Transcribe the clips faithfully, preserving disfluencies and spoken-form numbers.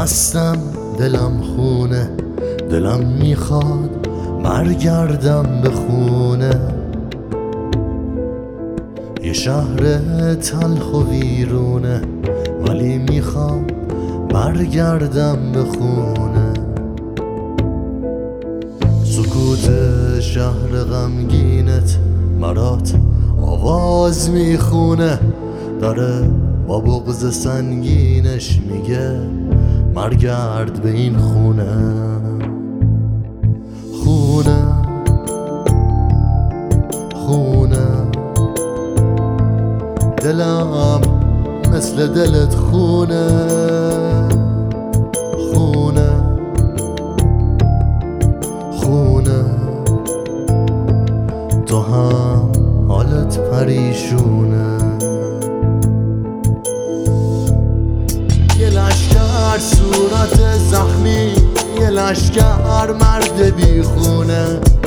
خستم دلم خونه، دلم میخواد برگردم به خونه. یه شهر تلخ و ویرونه ولی میخوام برگردم به خونه. سکوت شهر غمگینت مرات آواز میخونه، داره با بغض سنگینش میگه برگرد به این خونه. خونه خونه دلم مثل دلت خونه. خونه خونه تو هم حالت پریشونه. یه لشکر صورت زخمی، یه لشکر مرد بیخونه.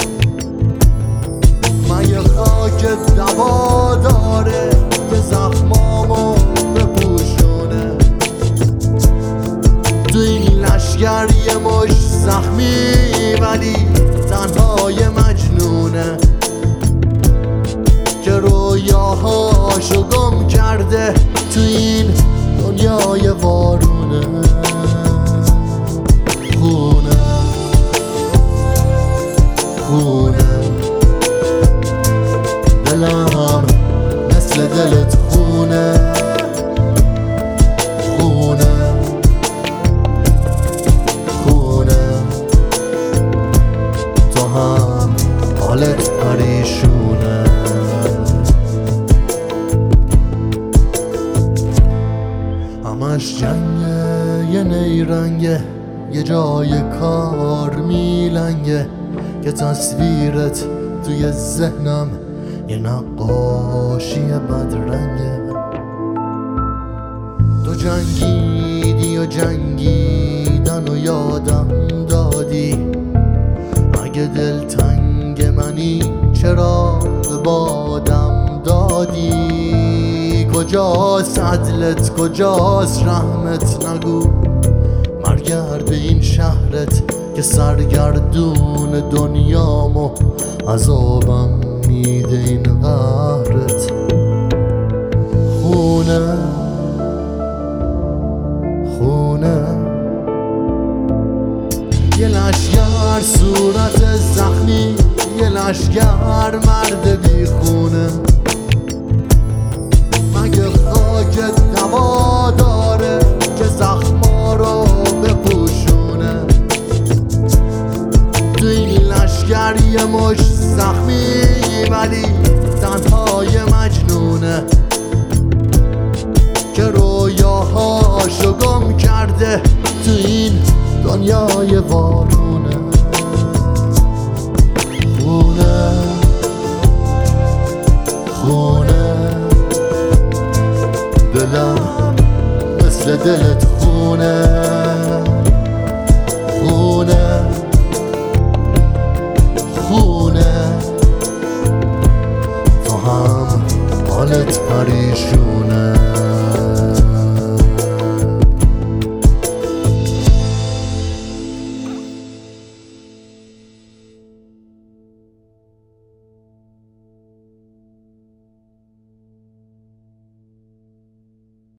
مگه خاک دوا داره که زخمامو بپوشونه؟ تو این لشکر یه مش زخمی ولی تنهای مجنونه که رویاهاشو گم کرده تو این دنیای وارونه. خونه خونه دلم مثل دلت خونه. خونه خونه تو هم حالت پریشونه. همش جنگه، یه نیرنگه، یه جای کار میلنگه که تصویرت توی ذهنم یه نقاشی بدرنگه. تو جنگیدی و جنگیدن و یادم دادی، اگه دلتنگ منی چرا به بادم دادی؟ کجاست عدلت، کجاست رحمت؟ نگو برگرد به این شهرت که سرگردون دنیامو عذابم میده این قهرت. خونه خونه یه لشکر صورت زخمی، یه لشکر مرد بیخونه. مگه خاک دوا داره که زخما رو بپوشونه؟ تو این لشکر یه مش زخمی ولی تنهای مجنونه که رویاهاشو گم کرده تو این دنیای وارونه. خونه خونه دلم مثل دلت خونه.